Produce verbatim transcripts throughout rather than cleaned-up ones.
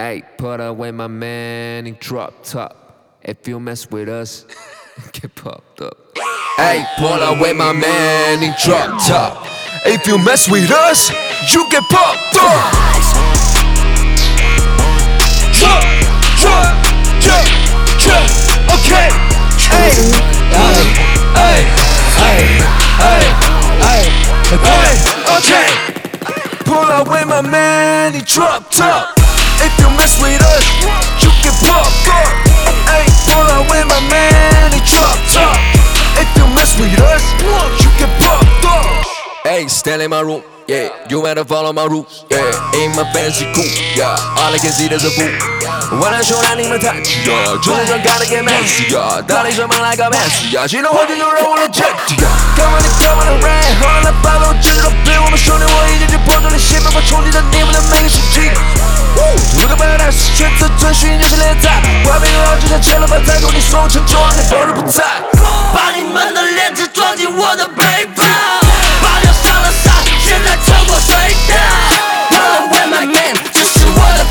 Hey, put away my man in drop top. If you mess with us, get popped up. Hey, put away my man in drop top. If you mess with us, you get popped up. Drop, drop, drop, drop. Okay. Hey, hey, hey, hey, hey, hey, hey. Okay. Pull away my man in drop top. If you mess with us, you get popped up. Hey, pull away my man in drop top. If you mess with us, you get popped up. Hey, stand in my room, yeah. You better follow my rules, yeah. In my fancy cool, yeah. All I can see is a fool. When I show that 你们太急呀，就身上 gotta get messy 呀，大力什么来个 messy 呀，心动后就就让我来 check 呀。看完你看完的 rain， 后来把我接着被我们兄弟，我已经去破断了心，办法冲击着你们的每个时期。如果本来是选择遵循就是连载，外面有好几条切了把太多你送成就让你否认不在， 把你们的链子装进我的背包，把掉上了山，现在成我隧道。Run away my man， 这是我的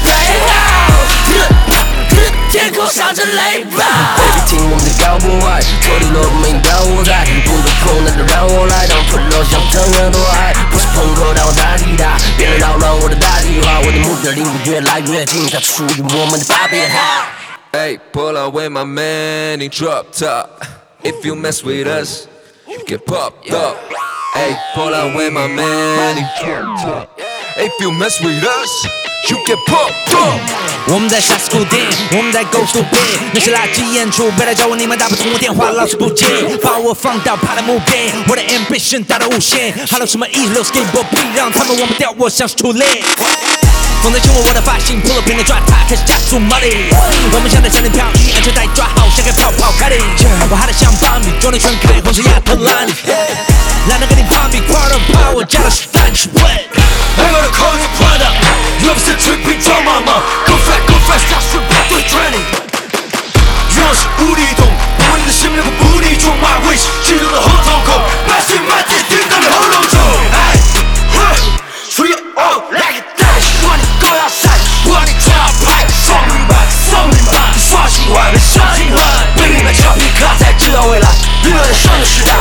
playhouse。天空响着雷暴 ，Baby 听我们的高波爱，脱离了没到我在，不能碰那就让我来，当喷落像藤很多爱，不是朋克但我大地大，别人扰乱我的大计划，我的目标离我越来越近，它属于我们的巴别塔。Hey, pull away my man in drop top. If you mess with us, you get popped up. Hey, pull away my man in drop top. If you mess with us, you get popped up. 我们在下次固定，我们在 go stupid， 那些垃圾演出，别来找我，你们打不通我电话，老是不接，把我放到怕的墓碑，我的 ambition 大到无限 ，Hello 什么 E 六 skateboard P， 让他们忘不掉我像是土雷。风在牵我，我的发型，pull up 平的抓他，开始加速 money。我们像在山顶飘逸，安全带抓好，像个泡泡开里。我嗨得像芭比，装你全开，红色亚特兰蒂。懒得跟你攀比，快乐怕我加的是单曲味。 I gotta call you Prada， 又不是 tripping 装妈妈 ，Go fast go fast， 加速跑对 training。愿望是无底洞，不问你的心那个无底中 ，My wish， 激动的后瞳孔，百岁满地听到你喉咙中。哎，嘿，所以 oh like it dash， 我你高压赛，我你跳牌，送你吧，送你吧，你刷新坏，别刷新坏，被你们俏皮卡才知道未来，娱乐的上的时代。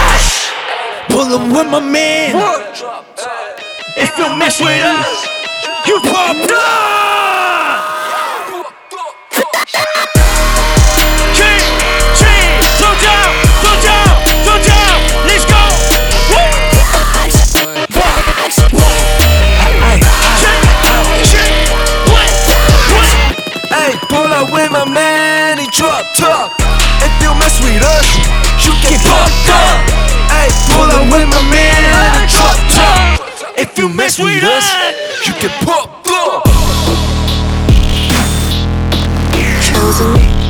Pull up with my man. If you mess with us, you pop up. Cheat, cheat, 走脚，走脚，走脚 ，Let's go. Hey, pull up with my man in drop top. If you mess with us, you get popped up. Hey, pull up with my man in drop top. If you mess with us, you get popped up. Chosen